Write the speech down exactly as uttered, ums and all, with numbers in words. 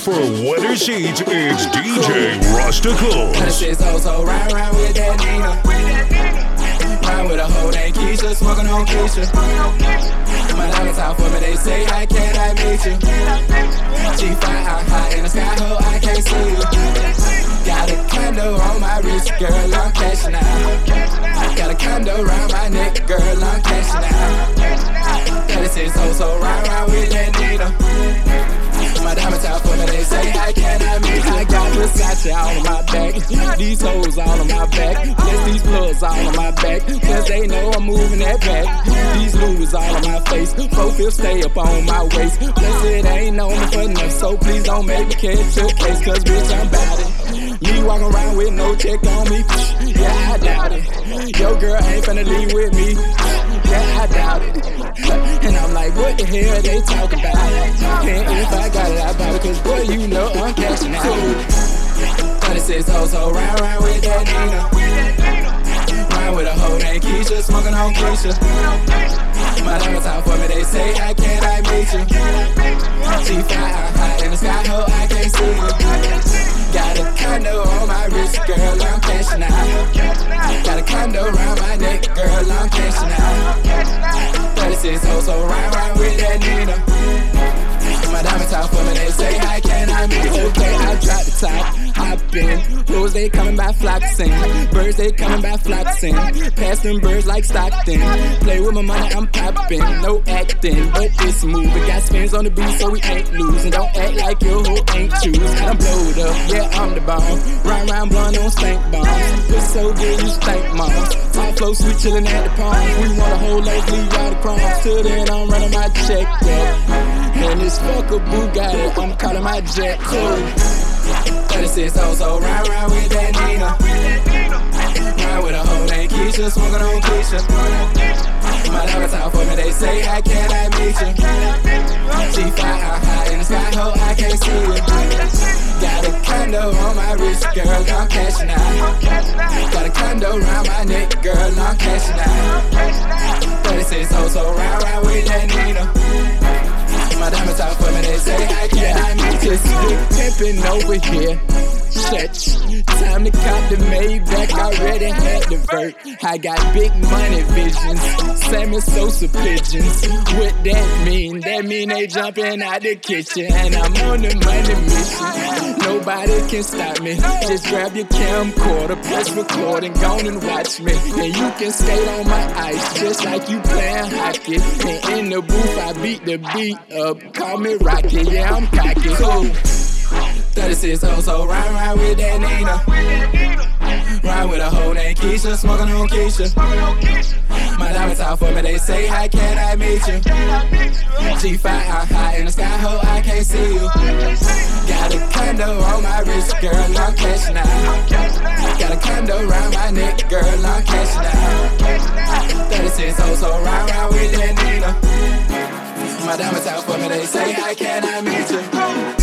for weather seats, it's D J Rusticles. This shit so so round round with that Nina. Round with a hoe named Keisha, smoking on Keisha. My diamonds out for me, they say, how can I meet you? G five, I'm high in the sky, ho, I can't see you. Got a condo on my wrist, girl, I'm cashing out. Got a condo around my neck, girl, I'm cashing out. thirty-six so so round round with that Nina. My diamonds out for me, they say, how can I meet you? I got Versace all on my back, these hoes all on my back, plus these plugs all on my back, cause they know I'm moving that back. These Louis all on my face, four fifths stay up on my waist, plus it ain't on me for nothing, so please don't make me catch a case, cause bitch I'm bout it. Me walking around with no check on me, yeah I doubt it. Your girl ain't finna leave with me, yeah I doubt it. And I'm like, what the hell they talking about? And if I got it, I buy it, cause boy, you know I'm cashing out. thirty-six oh so round round with that Nina. Round with a hoe named Keisha, smoking on Keisha. My diamonds out for me, they say, how can I meet you? G five, I'm high in the sky, ho, I can't see you. Got a condo on my wrist, girl, I'm cashing out. Got a condo around my neck, girl, I'm cashing out. thirty-six oh so round round with that Nina. My diamonds out for me, they say, how can I meet you? Okay, I drop the top, hop in. Clothes, they coming by flocking. Birds, they coming by flocking. Pass them birds like Stockton. Play with my money, I'm popping. No acting, but it's moving. Got spins on the beat, so we ain't losing. Don't act like your hoe ain't choosing. I'm blowed up, yeah, I'm the bomb. Round round blonde on stank bombs. It's so good, you stank moms. Top flow, sweet chillin' at the palms. We want a whole life, leave out the crumbs. Till then, I'm running my check up. And it's fuck a Bugatti, I'm calling my jet cool. thirty-six oh so round round with that Nina. Round with a hoe named Keisha, smoking on Keisha. My diamonds out for me, they say, how can I meet you? G five, I'm high in the sky, ho, I can't see you. Got a condo on my wrist, girl, I'm cashing out. Got a condo around my neck, girl, I'm cashing out. thirty-six oh so round round with that Nina. My diamonds out for me, they say, how can I meet you? Just big pimpin' over here. Church, time to cop the Maybach, already had the vert. I got big money visions, Sammy Sosa pigeons. What that mean? That mean they jumping out the kitchen, and I'm on the money mission. Nobody can stop me. Just grab your camcorder, press record, and go and watch me. And you can skate on my ice, just like you playing hockey. And in the booth, I beat the beat up. Call me Rocky, yeah, I'm cocky. Cool. thirty-six oh so round round with that Nina. Round with a hoe named Keisha, smoking on Keisha. My diamonds out for me, they say, how can I meet you? G five, I'm high in the sky, ho, I can't see you. Got a condo on my wrist, girl, I'm cashing out. Got a condo around my neck, girl, I'm cashing out. thirty-six oh so round round with that Nina. My diamonds out for me, they say, how can I meet you?